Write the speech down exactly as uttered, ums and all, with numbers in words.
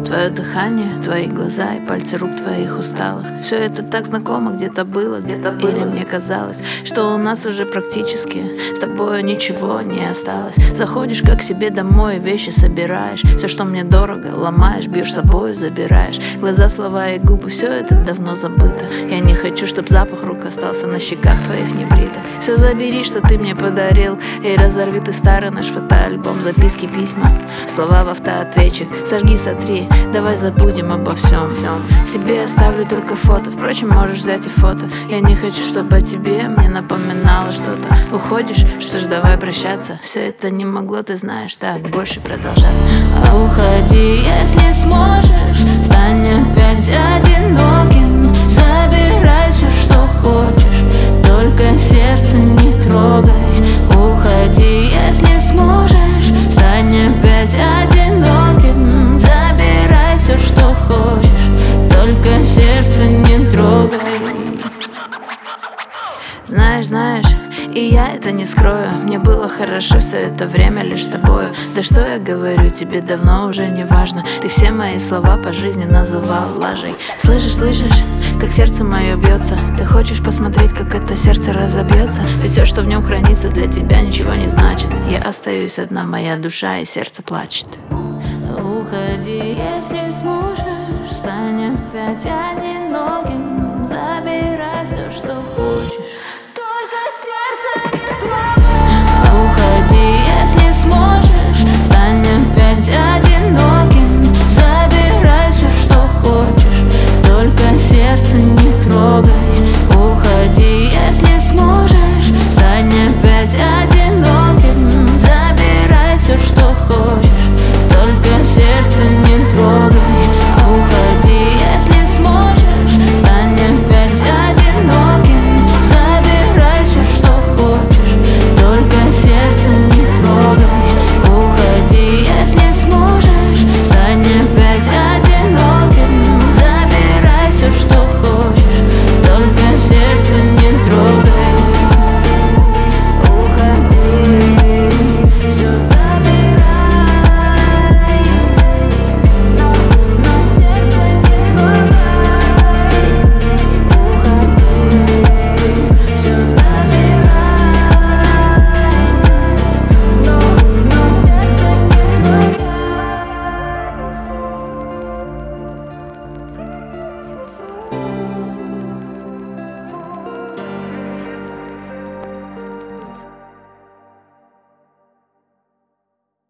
Твое дыхание, твои глаза и пальцы рук твоих усталых. Все это так знакомо, где-то было, где-то было. Или мне казалось, что у нас уже практически с тобой ничего не осталось. Заходишь как к себе домой, вещи собираешь. Все, что мне дорого, ломаешь, бьешь собою, забираешь. Глаза, слова и губы, все это давно забыто. Я не хочу, чтоб запах рук остался на щеках твоих небритых. Все забери, что ты мне подарил, и разорви ты старый наш фотоальбом. Записки, письма, слова в автоответчик. Сожги, сотри, давай забудем обо всем. Себе оставлю только фото, впрочем, можешь взять и фото. Я не хочу, чтобы о тебе мне напоминало что-то. Уходишь, что ж, давай прощаться. Все это не могло, ты знаешь, так больше продолжаться. А уходи, если сможешь, стань опять одиноким. Забирай все, что хочешь, только сердце не трогай. Уходи, если сможешь, стань опять одиноким. Забирай все, что хочешь, только сердце не трогай. Знаешь, знаешь, и я это не скрою. Мне было хорошо все это время лишь с тобою. Да что я говорю, тебе давно уже не важно. Ты все мои слова по жизни называл лажей. Слышишь, слышишь, как сердце мое бьется? Ты хочешь посмотреть, как это сердце разобьется? Ведь все, что в нем хранится, для тебя ничего не значит. Я остаюсь одна, моя душа и сердце плачет. Уходи, если сможешь, стань опять один.